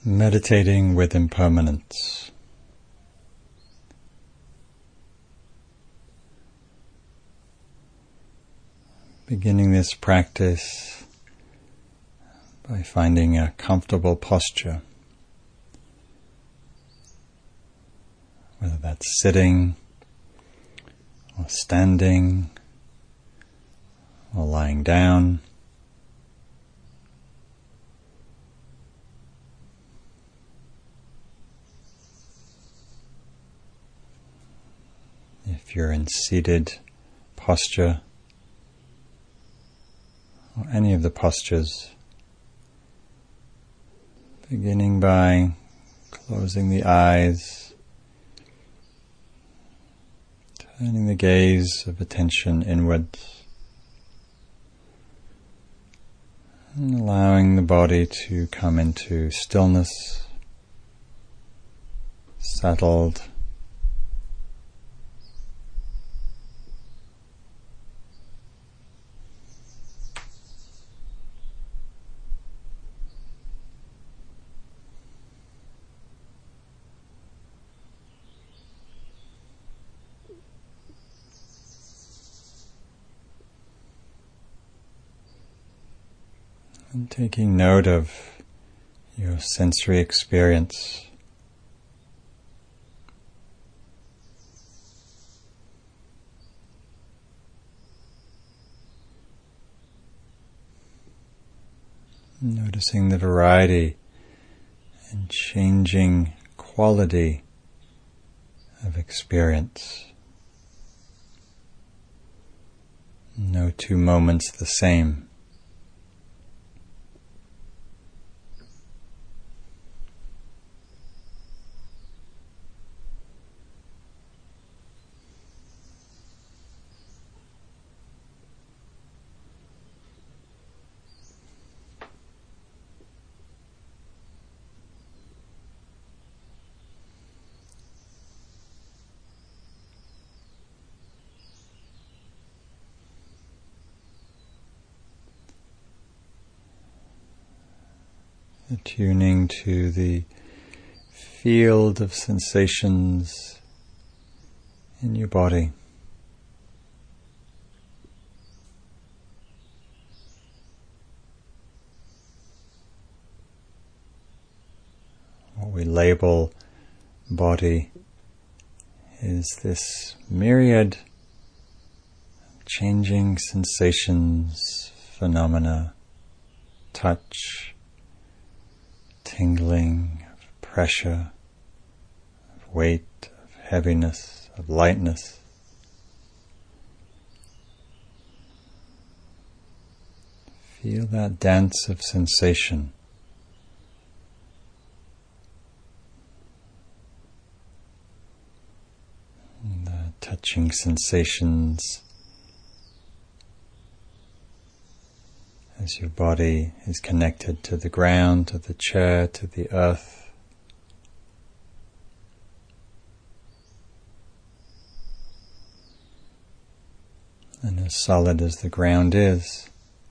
Meditating with impermanence. Beginning this practice by finding a comfortable posture, whether that's sitting or standing or lying down. If you're in seated posture, or any of the postures, beginning by closing the eyes, turning the gaze of attention inwards, and allowing the body to come into stillness, settled, and taking note of your sensory experience. Noticing the variety and changing quality of experience. No two moments the same. Attuning to the field of sensations in your body. What we label body is this myriad of changing sensations, phenomena, touch, tingling, of pressure, of weight, of heaviness, of lightness. Feel that dance of sensation. The touching sensations as your body is connected to the ground, to the chair, to the earth. And as solid as the ground is,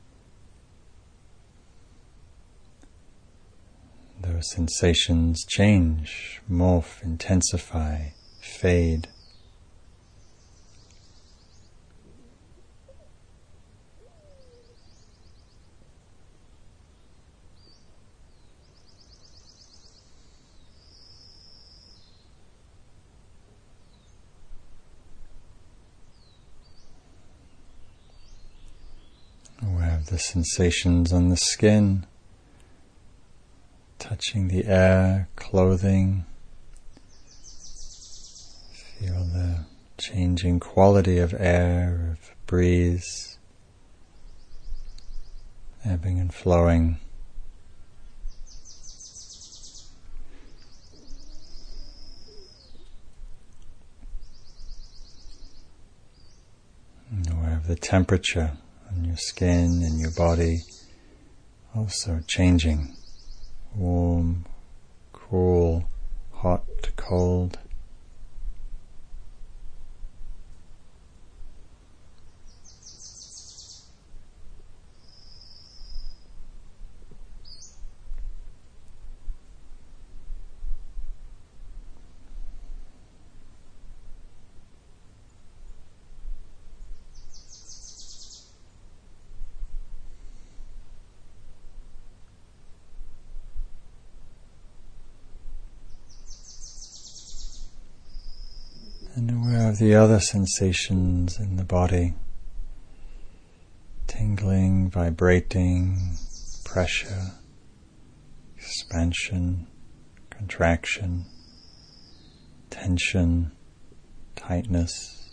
those sensations change, morph, intensify, fade. Aware of the sensations on the skin, touching the air, clothing. Feel the changing quality of air, of breeze, ebbing and flowing. And aware of the temperature on your skin and your body, also changing. Warm, cool, hot, cold. of the other sensations in the body. Tingling, vibrating, pressure, expansion, contraction, tension, tightness,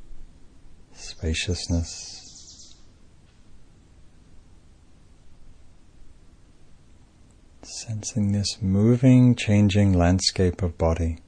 spaciousness. Sensing this moving, changing landscape of body.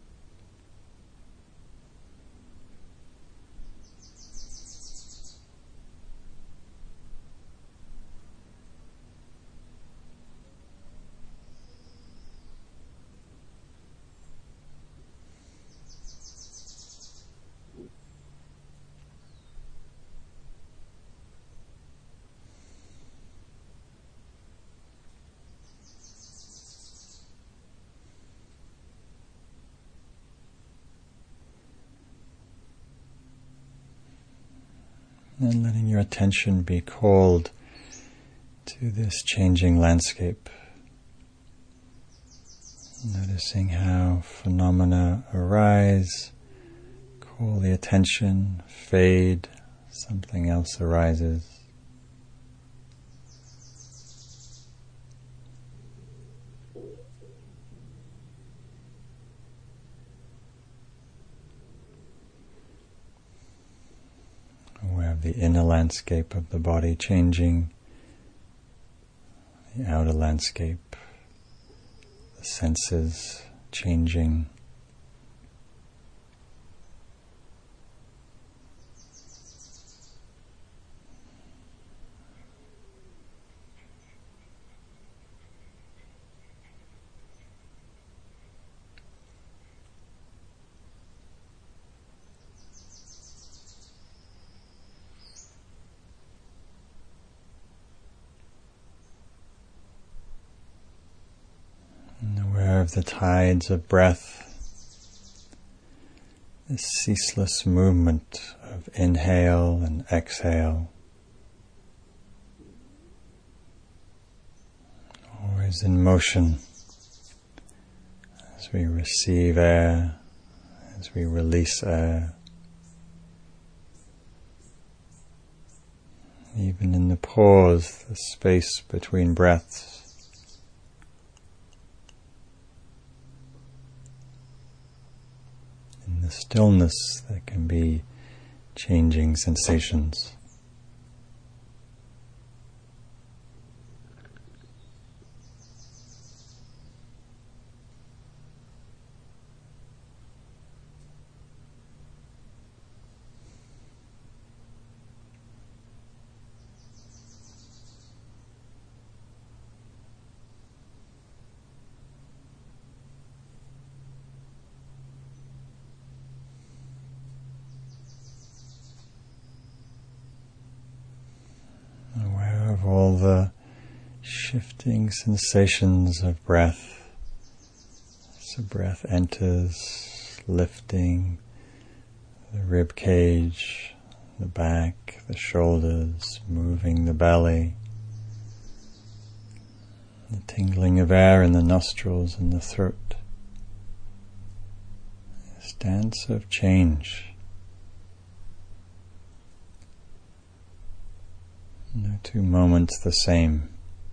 And letting your attention be called to this changing landscape. Noticing how phenomena arise, call the attention, fade, something else arises. Aware of the inner landscape of the body changing, the outer landscape, the senses changing. Of the tides of breath, this ceaseless movement of inhale and exhale, always in motion as we receive air, as we release air. Even in the pause, the space between breaths, the stillness, there can be changing sensations. All the shifting sensations of breath. So breath enters, lifting the rib cage, the back, the shoulders, moving the belly, the tingling of air in the nostrils and the throat. This dance of change. No two moments the same.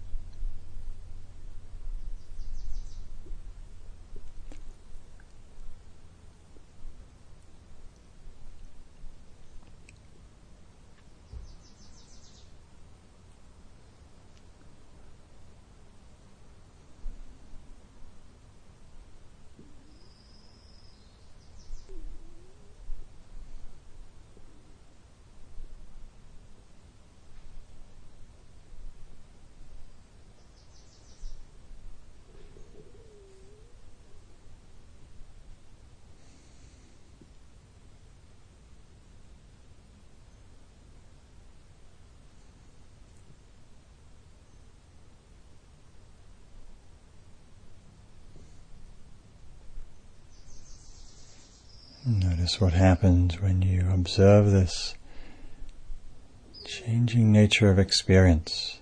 Notice what happens when you observe this changing nature of experience,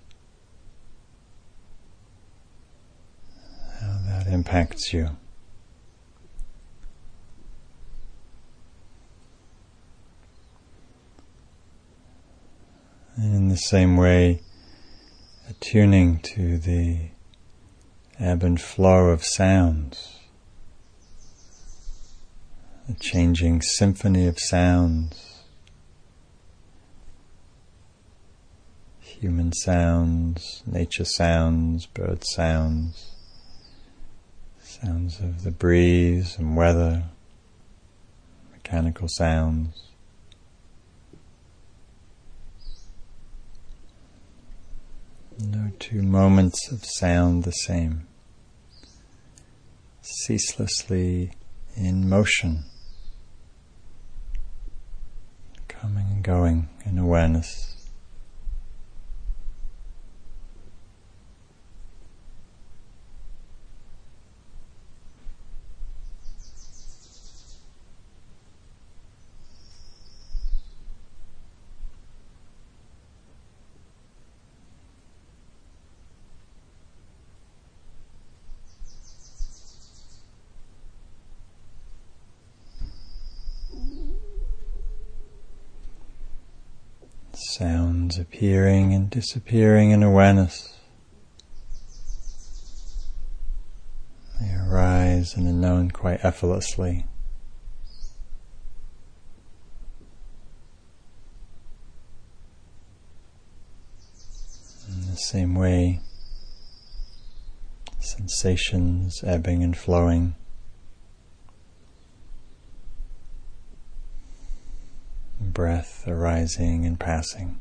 how that impacts you. And in the same way, attuning to the ebb and flow of sounds, the changing symphony of sounds, human sounds, nature sounds, bird sounds, sounds of the breeze and weather, mechanical sounds. No two moments of sound the same. Ceaselessly in motion, coming and going in awareness. Sounds appearing and disappearing in awareness. They arise and are known quite effortlessly. In the same way, sensations ebbing and flowing. Breath arising and passing.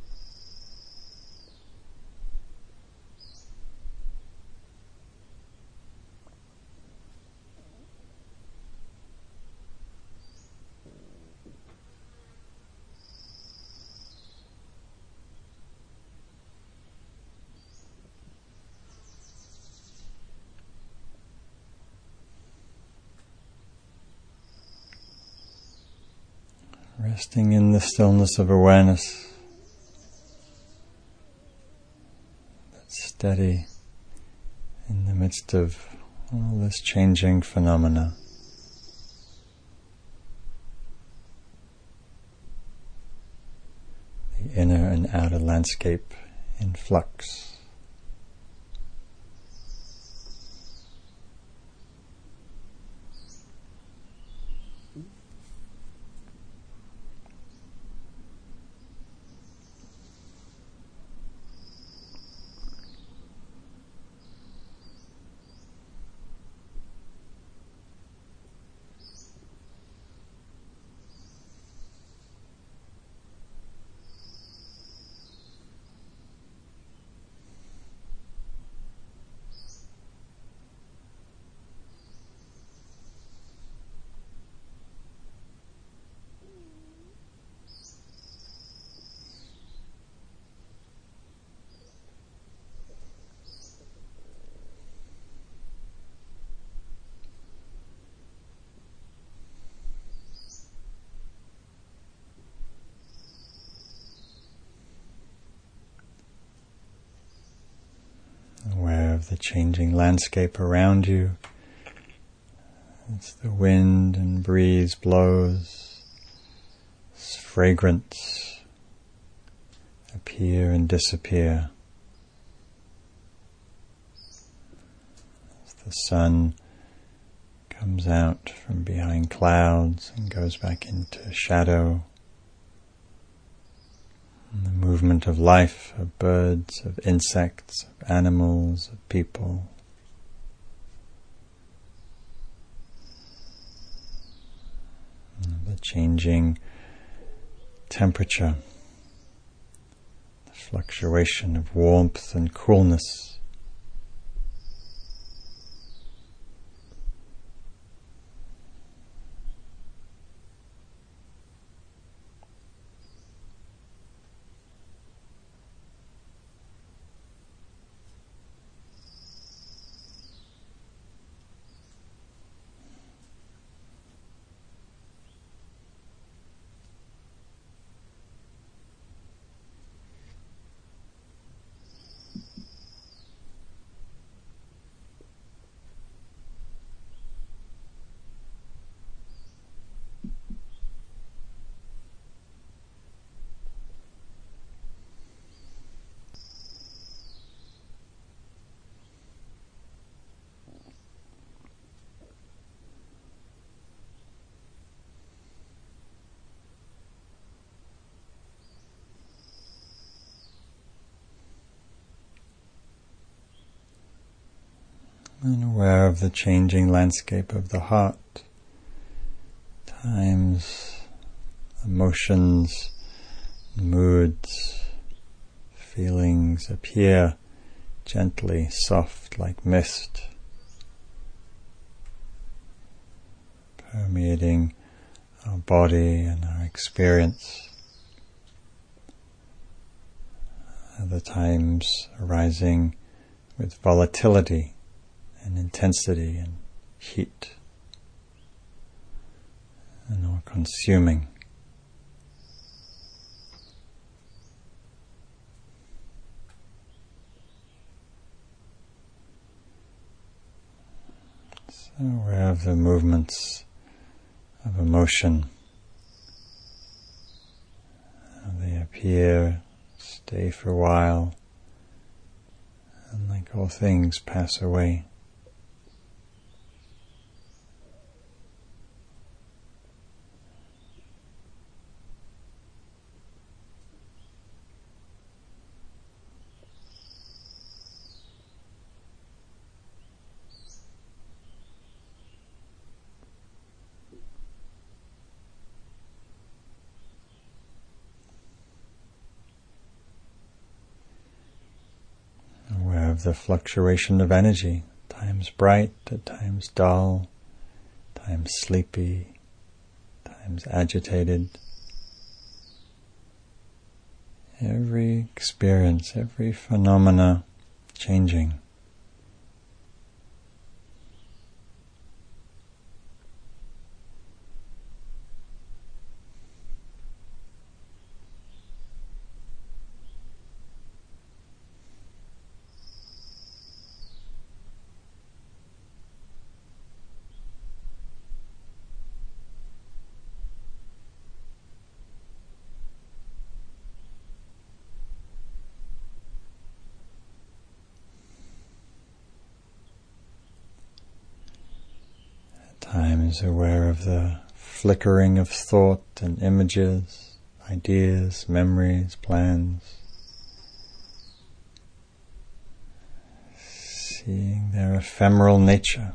Resting in the stillness of awareness, that's steady in the midst of all this changing phenomena. The inner and outer landscape in flux. Aware of the changing landscape around you as the wind and breeze blows, as fragrance appear and disappear, as the sun comes out from behind clouds and goes back into shadow. And the movement of life, of birds, of insects, of animals, of people. And the changing temperature, the fluctuation of warmth and coolness. and aware of the changing landscape of the heart. Times, emotions, moods, feelings appear gently, soft like mist, permeating our body and our experience. Other times arising with volatility and intensity and heat, and all consuming. So aware of the movements of emotion. How they appear, stay for a while, and like all things, pass away. Aware of the fluctuation of energy, times bright, at times dull, times sleepy, times agitated. Every experience, every phenomena changing. Times aware of the flickering of thought and images, ideas, memories, plans. Seeing their ephemeral nature,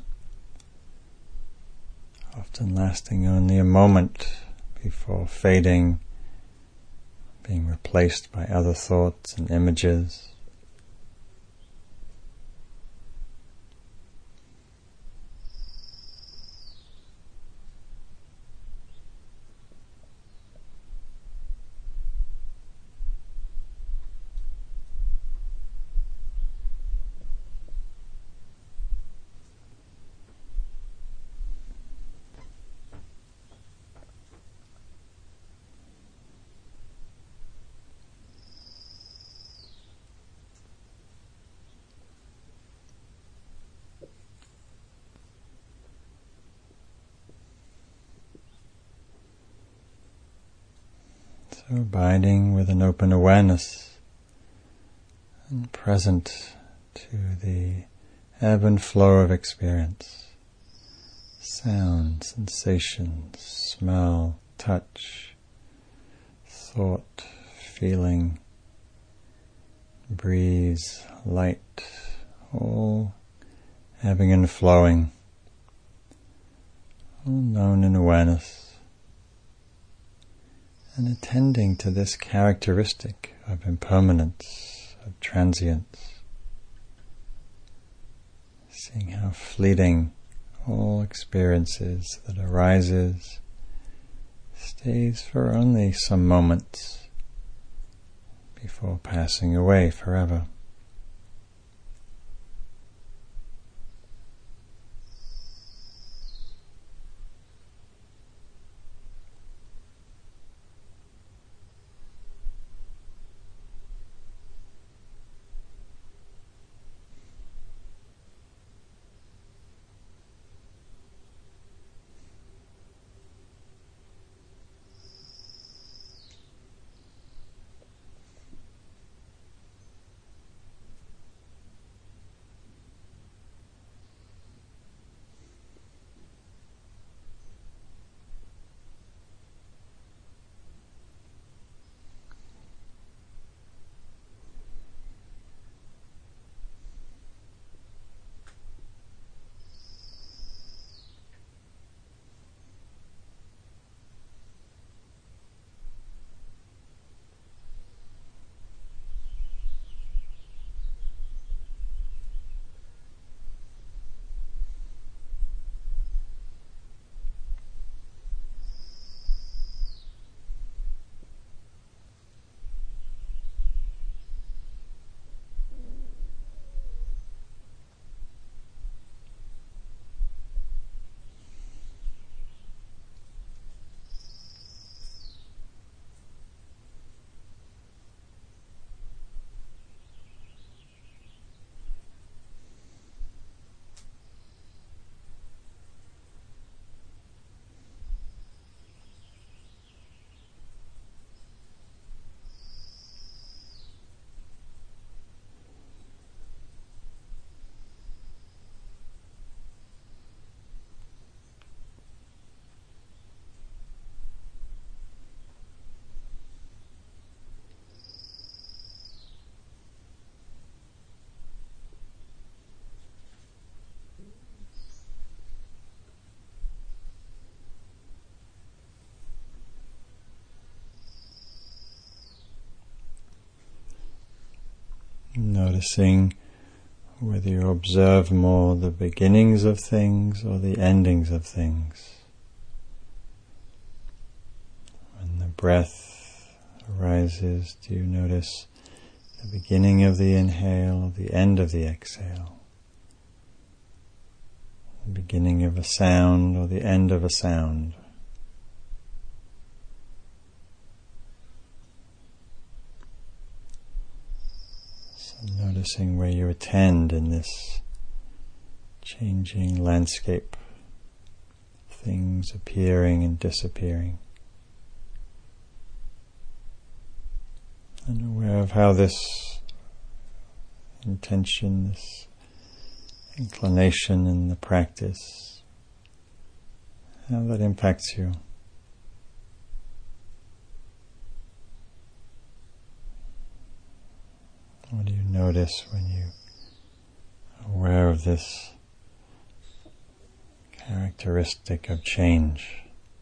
often lasting only a moment before fading, being replaced by other thoughts and images. So abiding with an open awareness and present to the ebb and flow of experience. Sound, sensations, smell, touch, thought, feeling, breeze, light, all ebbing and flowing, all known in awareness. And attending to this characteristic of impermanence, of transience, seeing how fleeting all experiences that arises, stays for only some moments before passing away forever. Noticing whether you observe more the beginnings of things or the endings of things. When the breath arises, do you notice the beginning of the inhale or the end of the exhale? The beginning of a sound or the end of a sound? Noticing where you attend in this changing landscape, things appearing and disappearing. And aware of how this intention, this inclination in the practice, how that impacts you. What do you notice when you are aware of this characteristic of change?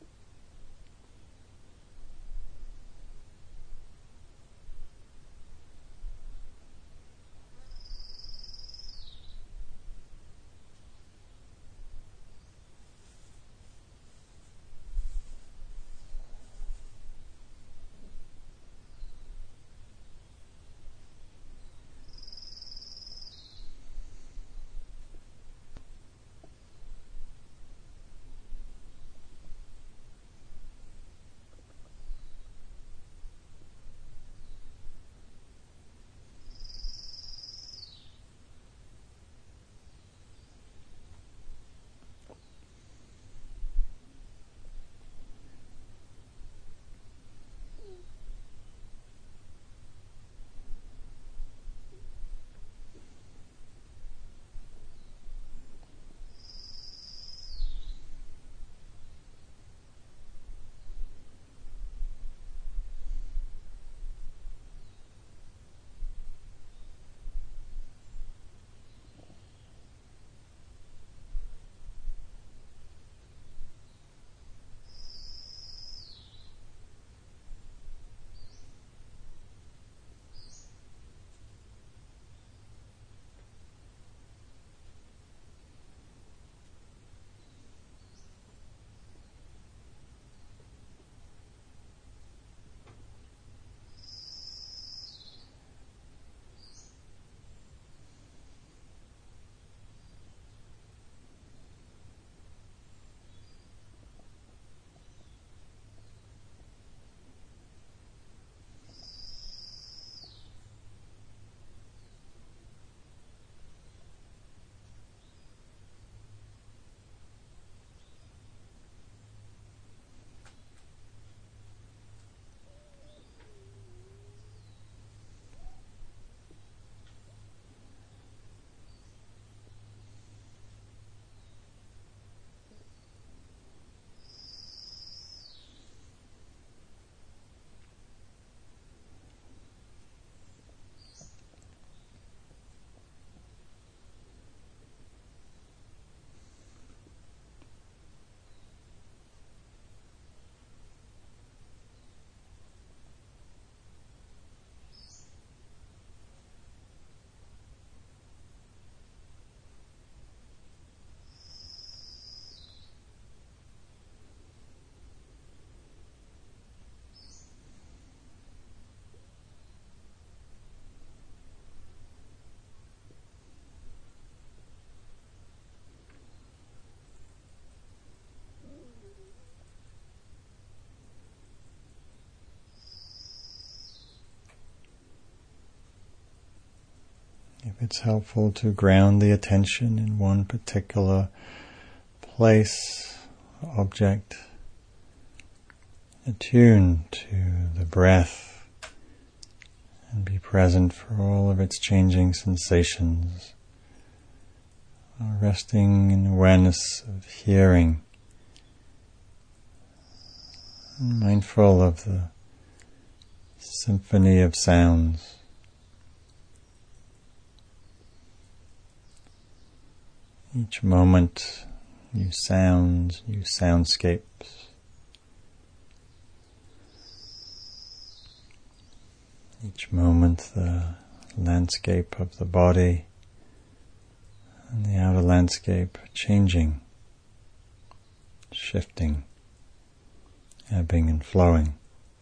If it's helpful to ground the attention in one particular place, object, attune to the breath and be present for all of its changing sensations, resting in awareness of hearing, and mindful of the symphony of sounds. Each moment, new sounds, new soundscapes. Each moment, the landscape of the body and the outer landscape changing, shifting, ebbing and flowing.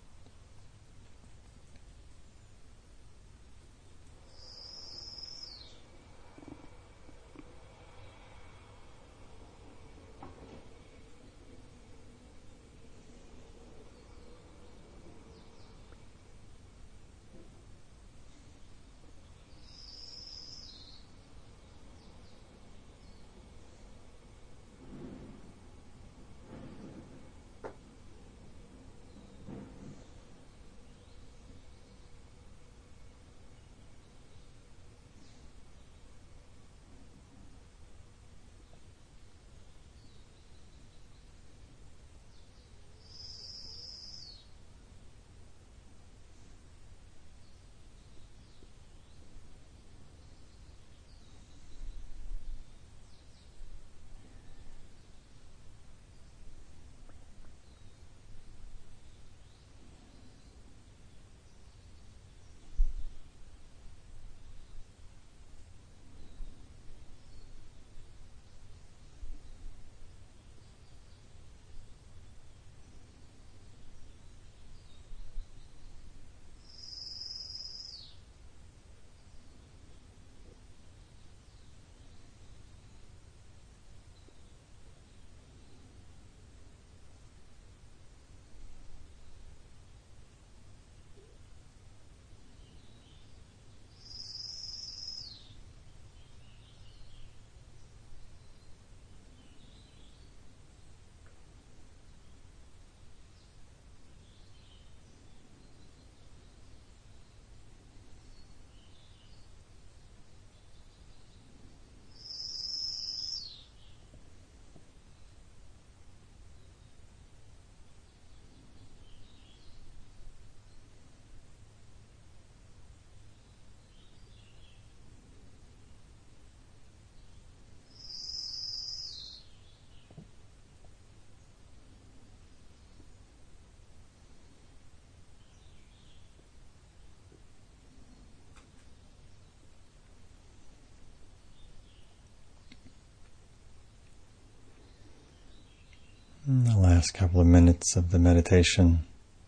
In the last couple of minutes of the meditation,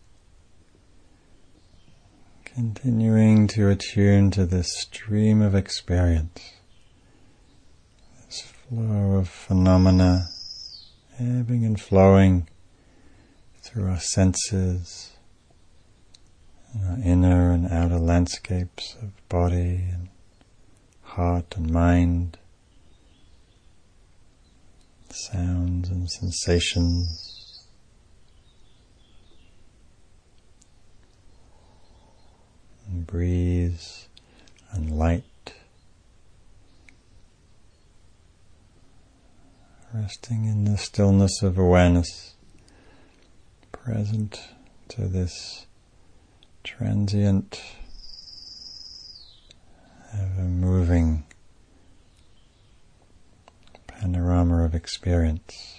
continuing to attune to this stream of experience, this flow of phenomena ebbing and flowing through our senses, our inner and outer landscapes of body and heart and mind, sounds and sensations, and breeze and light, resting in the stillness of awareness, present to this transient, ever-moving panorama of experience.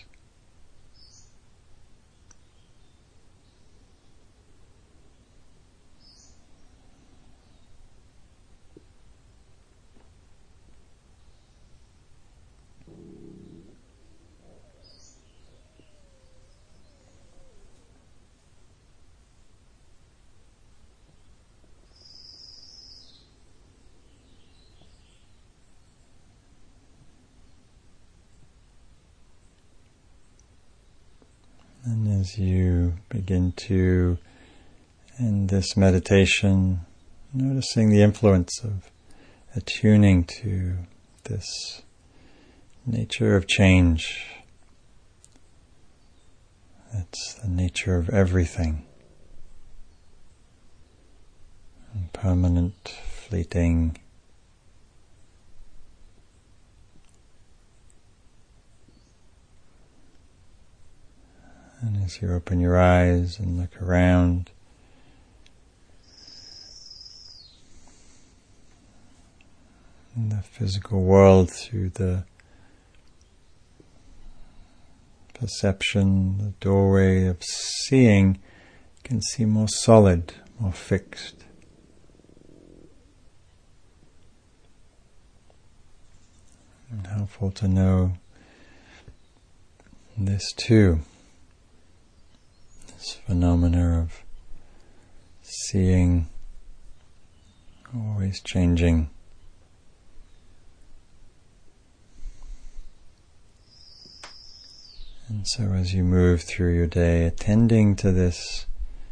And as you begin to end this meditation, noticing the influence of attuning to this nature of change. It's the nature of everything. Impermanent, fleeting. And as you open your eyes and look around, in the physical world through the perception, the doorway of seeing, can seem more solid, more fixed. And helpful to know this too, this phenomena of seeing always changing. And so as you move through your day, attending to this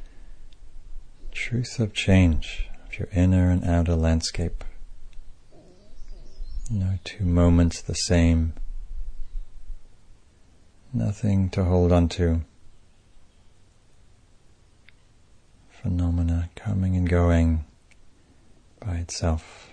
truth of change, of your inner and outer landscape. No two moments the same. Nothing to hold on to. Phenomena coming and going by itself.